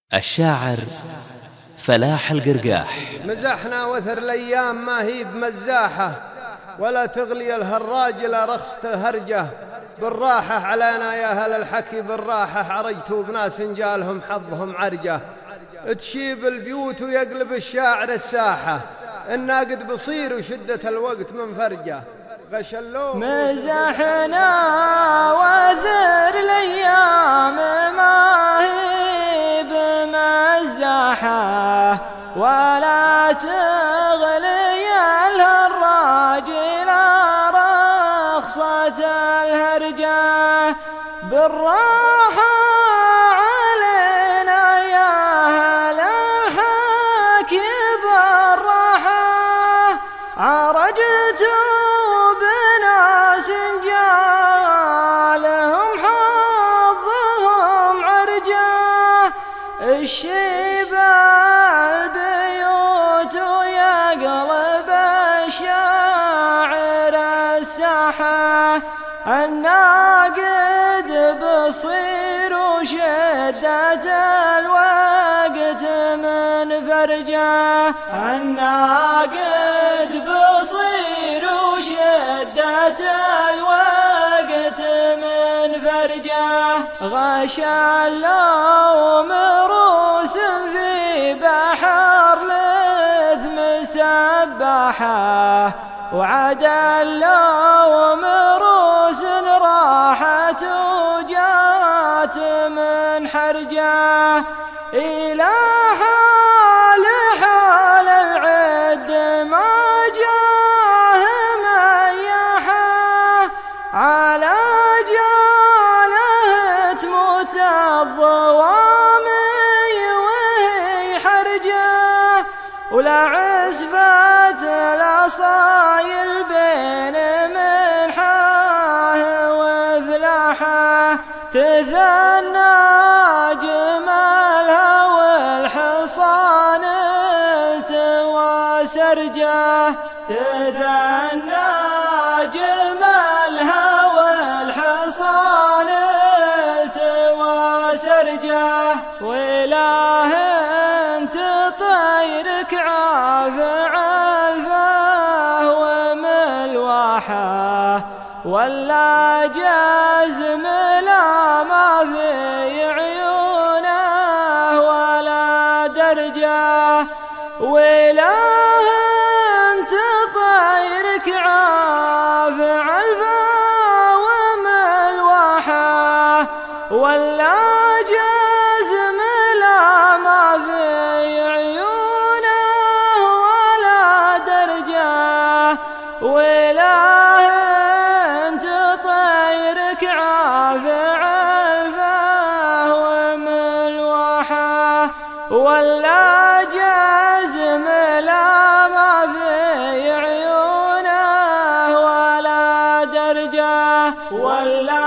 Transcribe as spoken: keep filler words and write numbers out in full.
الشاعر فلاح القرقاح. مزحنا وثر الأيام ما هي بمزاحة، ولا تغلي الهراجل رخصة الهرجة. بالراحة علينا يا أهل الحكي بالراحة، عرجتوا بناس جالهم حظهم عرجة. تشيب البيوت ويقلب الشاعر الساحة، الناقد بصير وشدة الوقت من فرجة. غشلوه مزحنا وثر الأيام ما هي بمزاحة، ولا تغلي الهراجل رخصة الهرجة. بالراحة علينا يا أهل الحكي بالراحة، عرجتوا بناس جالهم حظهم عرجة. الشيب البيوت ويقلب الشاعر الساحة، الناقد بصير وشدة الوقت من فرجة. الناقد بصير وشدة الوقت من فرجة. غشا اللوم روس في بحر الإثم سباحة، وعد اللوم روس راحت وجات من حرجة. إلى حال حال العد ما جاه ميحة، على جاله تموت الضوامي وهي حرجة. ولا عزفت الأصايل بين منحاه وفلاحه، تثنى جمالها والحصان التوى سرجه. تثنى جمالها والحصان التوى سرجه. وإله انت طيرك عافع الفاه وملواحه، ولا جازم لا ما في عيونه ولا درجه. وإله انت طيرك عافع الفاه وملواحه، ولا جازم لا ما في عيونه ولا درجه. وإله انت طيرك عافع الفاه وملواحه، ولا جازم لا ما في عيونه ولا درجه. ولا